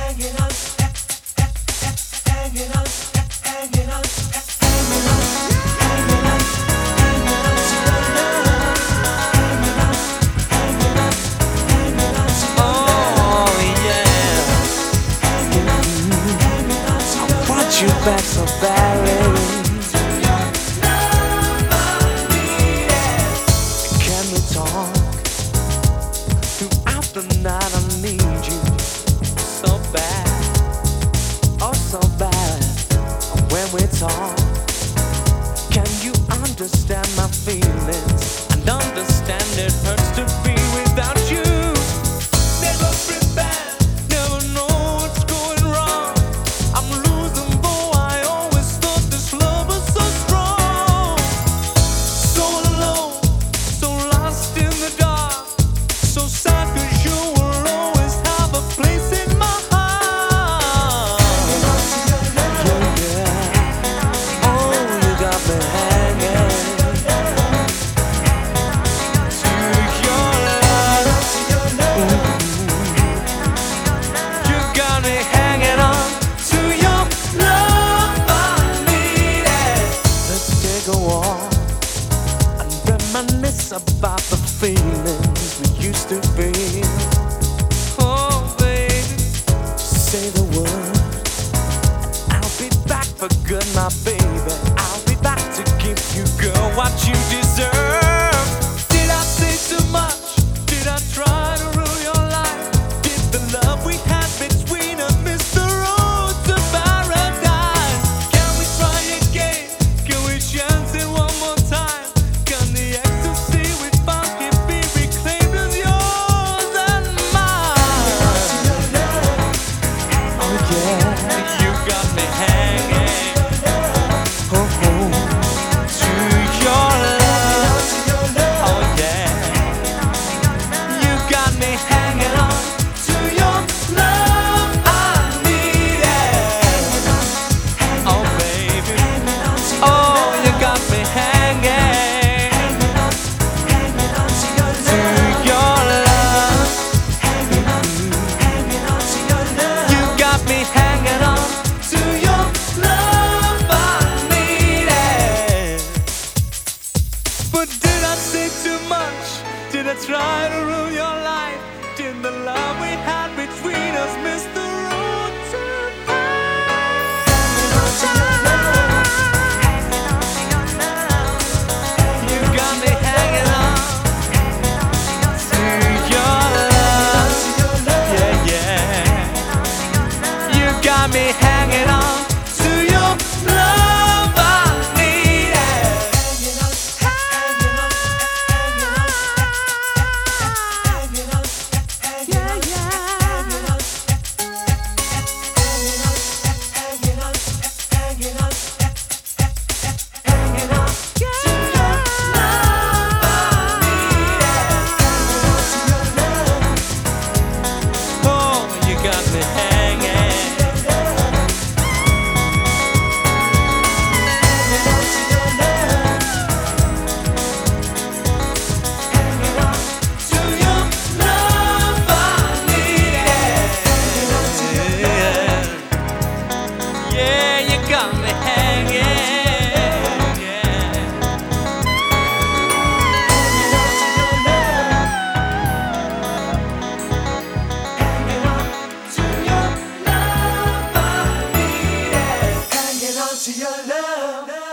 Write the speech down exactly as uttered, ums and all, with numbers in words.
You back so badly. Can we talk throughout the night? I need you so bad, oh so bad. When we talk, can you understand my feelings and understand it hurts to be without you? Never prepare, never know what's going wrong. I'm losing. Reminisce about the feelings we used to feel. Oh, baby, say the word, I'll be back for good, my baby. I'll be back to give you, girl, what you deserve. Did I say too much? Did I try to ruin your life? Did the love we had between us miss the road to paradise? Can we try again? Can we chance it one more time? Did I try to ruin your life? Did the love we had between us miss the road to You got me hanging on to your love. Yeah, yeah. You got me hanging on to your love. To your love.